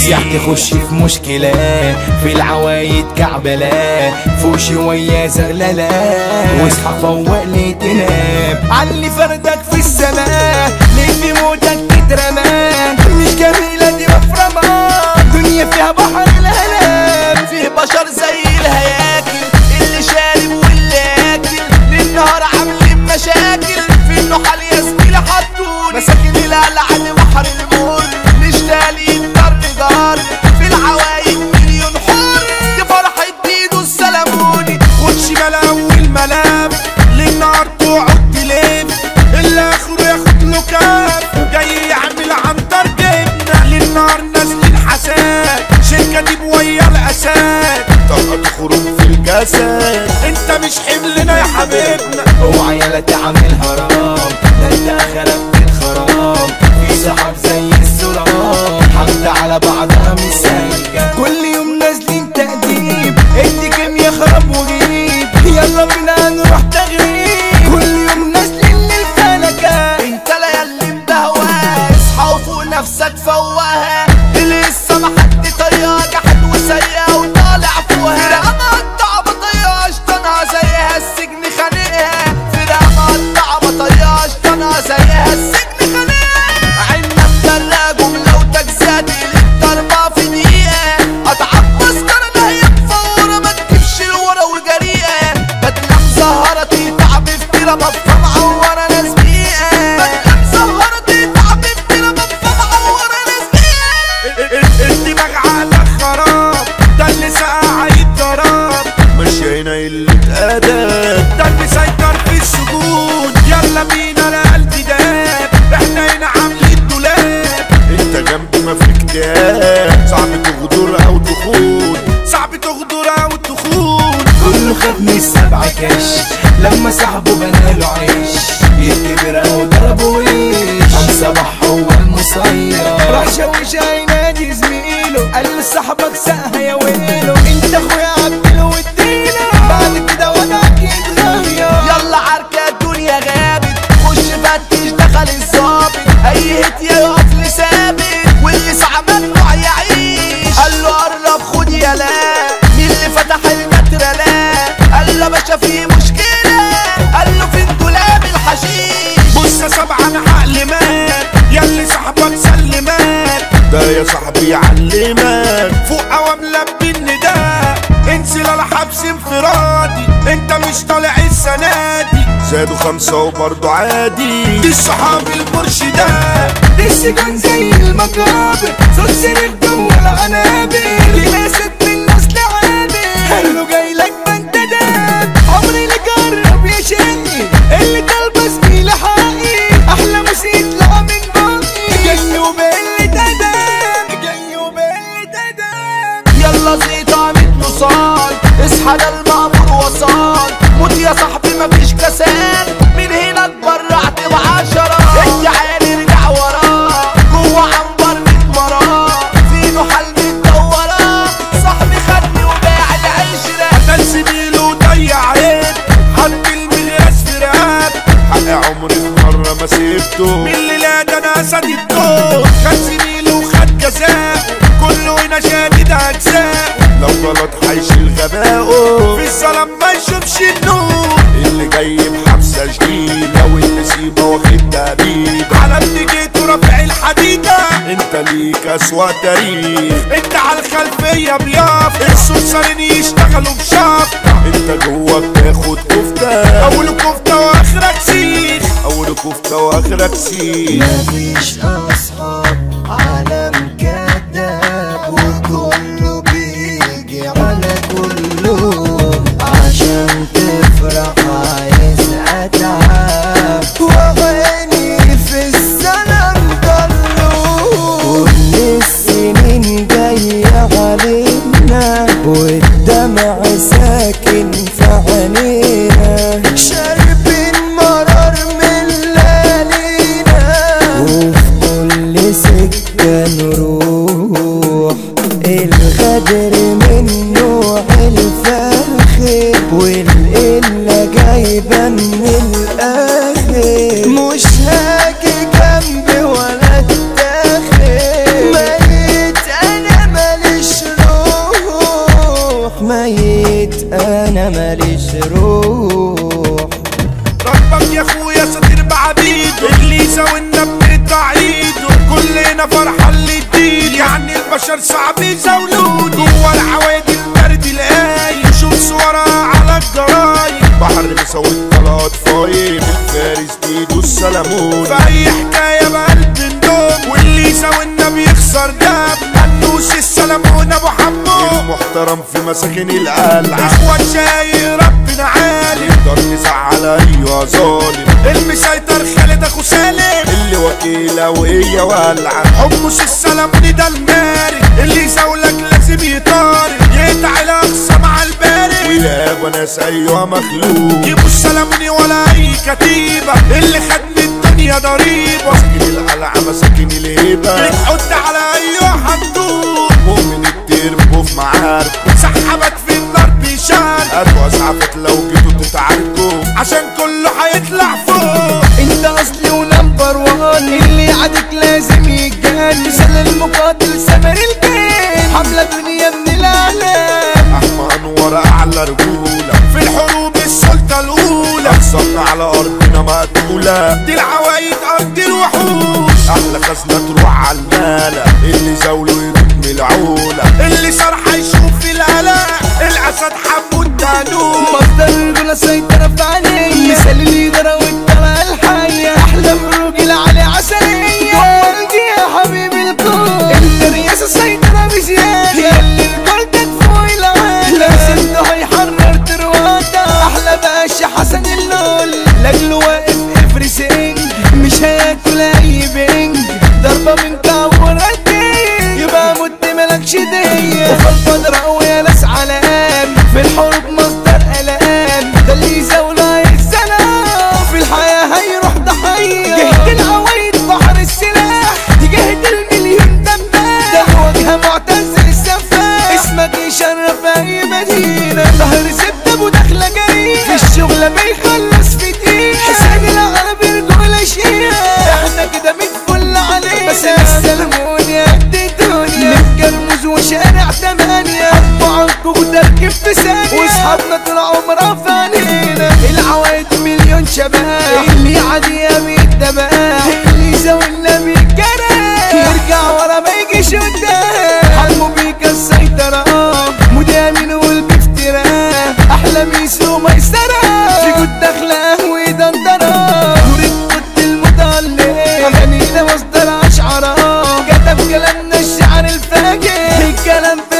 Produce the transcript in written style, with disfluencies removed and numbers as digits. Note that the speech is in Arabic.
سيح تخش في مشكلة في العوايد كعبلة فوق شوية زغللة واصحى فوق لي تنام علي فردك في السماء ليه في موتك تترمى مش جميلة دي مفرمة دنيا فيها بحر الهلام فيه بشر زي الهياكل اللي شارب واللي اكل للنهار عاملين مشاكل في النحل يا زميلي حطوني مساكن القلعة بحر المر مش تالين دار في العوايد مليون حر دي فرحة ايده السلموني خد شمال اول ملام للنهار تقعد تلف اللي اخره ياخد له كام جاي يعمل عنتر جبنه للنهار نازلين حساد شركه دي بويا الاساد طاقه خروج في الجسد انت مش حملنا يا حبيبنا اوعى يالا تعمل هرام ده انت اخرك بتخرام في سحاب زي السراب حمد على بعضها مش سالكة كل يوم نازلين تقديم ادي كم يا خراب وجيب يلا بينا نروح تغريب كل يوم نازلين للفلكة انت ليالي مدهواه اصحى وفوق نفسك فوقها لسه ما حد طريقه جحد وسيئه وطالع فوقها فرقه مقطعه بطيئه اشطنها زيها السجن خانقها فرقه مقطعه بطيئه اشطنها زيها السجن خانقها عنا مدرقه جمله وتجزاتي للضربه في دقيقه قطعه مسكره لا هي مفوره ما تجيبش لورا وجريئه بدله مزهره تتعب في تيره مفه معوره ناس بيئه بدله مزهره تتعب في تيره مفه معوره ناس بيئه الدماغ على خراب ده اللي سقع يتضرب مش هنا اللي اتقدم ده اللي سيطر في السجون يلا بينا انا قلبي داب احنا هنا عاملين دولاب انت جنبي ما في اكتئاب صعب تغدر او تخون صعب تغدر او تخون كله خد من السبع كاش لما صاحبه بناله عيش يكبر او ضربه ويش قام صباح هو المسير راح شوش هينادي زميله قال له صاحبك سقها يا ويله انت اخويا عبله واديله بعد كده وضعك يتغير يلا عركة الدنيا غابت خش فتش دخل الظابط اي هت يقف لثابت واللي سعى ممنوع يعيش قال له قرب خد يا لا مين اللي فتح المتر لا قال له باشا في مشكلة قال له فين دولاب الحشيش بص يا سبعة انا عقلي مات ياللي صاحبك سلمات ده يا صاحبي يعلمك فوق قوام لبي النداء انزل على حبس انفرادي انت مش طالع السنة دي زادوا 5 وبرضه عادي دي الصحاب المرشدات دي السجن زي المقابر صوت سرير جوه العنابر دي ناست من نسل عابر قال جاي لك ما انت داب عمري اللي جرب يشقي اللي تلبس فيه لحقي احلى موسيقى طلع من بقي جاي وبقلة اداب جاي وبقلة اداب يلا زيت عملت له صال اصحى ده المأمور وصال موت يا صاحبي مفيش كسال من هنا اتبرعت ب10 انت عالي رجع وراه جوه عنبر متمراه في نحل متدوراه صاحبي خدني وباع العشرة قتل زميله وضيع عين حط الملياس في رقاب حق عمري في مرة ما سيبته من الليلة ده انا اسد الدور خد زميله وخد جزاء كله هنا شادد اجزاء لو غلط هيشيل غباءه في الظلام ما يشوفش النور اللي جاي بحبسه جديده والنسيبه واخد تهديد على اللي جيت ورافع الحديده انت ليك اسوأ تاريخ انت على الخلفيه بياف السوسرين يشتغلوا بشاف انت جوه بتاخد كفته اول كفته واخرك سيخ اول كفته واخرك سيخ مفيش اصحاب عالم كذاب وكله بيجي على كله عشان تفرح عايز اتعب وعيني في السلام ضلوا كل السنين جاية علينا والدمع ساكن في عينينا شاربين مرار من ليالينا وفي كل سكة نروح الغدر من نوع الفاخر والقلة جايبة من الآخر مش هاجي جنبي ولا اتاخر ميت أنا ميت انا ماليش روح. ربك يا اخويا ساتر بعبيده، الليسا والنبي تعيده، كلنا فرحة اللي تديد، يعني البشر صعب يزولوده. جوا العوادي البرد القايم، شوف صورها على الجرايد، بحر مسوي طلعت فايم، الفارس ايده السلمون، في اي حكاية بقلب ندوم، والليسا والنبي يخسر دم، منوش السلمون ابو حمو المحترم في مساكن القلعة، اخوات شاي ربنا عالم، نقدر نزعل ايوه ظالم، المسيطر خالد اخو سالم، اللي وكيلة وهي والعة، حمص السلموني ده المارد، اللي يزولك لازم يطارد، يقطع الاقصى مع البارد، ويلعب ناس ايوه مخلوق، جيبوا السلموني ولا اي كتيبة، اللي خد من الدنيا ضريبة، مساكن القلعة مساكن الهيبة، بتحط على ايوه حدود، مؤمن التربو في معارك، سحبت في النار بيشارك، هاتوا اسعفت لو جيتوا تتعاركوا، عشان كله هيطلع فوق. انت اصلي ونمبر وان، اللي عادك لازم يتجان، مثال المقاتل سمر الجيل، حملة دنيا من الاعلام، احمى انور اعلى رجولة، في الحروب السلطة الاولى، اقصرنا على ارضنا مقتولة، دي العوايد ارض الوحوش، احلى خزنة تروح على المالة، اللي زاوله يدوب من العولة، اللي صار هيشوف في القلق، الاسد حبه الدانوب، مصدر الرجولة سيطرة في عينيا، مثال الليدرة والطلعة الحية، احلى الراجل علي عسلية، قلبي يا حبيب الكون، انت الرياسة سيطرة بزيادة، يا اللي الكل تدفوق العالم، لازم ده هيحرر ترواتا، احلى باشا حسن اللول، لاجله واقف افرسنج، مش هياكل اي بنج، ضربة من كعور الدين، يبقى مت ملكش دية، وفي البدرة ويا ناس علام، في الحروب مصدر قلقان، ده اللي يزاوله السلام، في الحياة هيروح ضحية، جهد العوايد بحر السلاح، دي جهد المليون دباب، ده الواجهة معتز السفاح، اسمك يشرف اي مدينة، ظهر زبدة وداخلة جريئة، في الشغلة بيخلص في دقيقة، حسين العربي رجولة شيئة، احنا كده متفل علينا، بس السلموني قد الدنيا، متجرمز وشارع تمانية، عنكو تركب في ثانية، واصحابنا طول عمرها في عينينا، العوايد مليون شباب، اللي عادية بيتدباب، اللي يزاولنا بيتجرب، يرجع ورا ما يجيش قدام، حمو بيك السيطرة، مدامن والبفتراء، احلى ميسو ميسرة، في جود داخلة ودندرة، نوريك قد المتعلق، اغانينا مصدر اشعارات، كتب كلامنا الشعر الفاجر، الكلام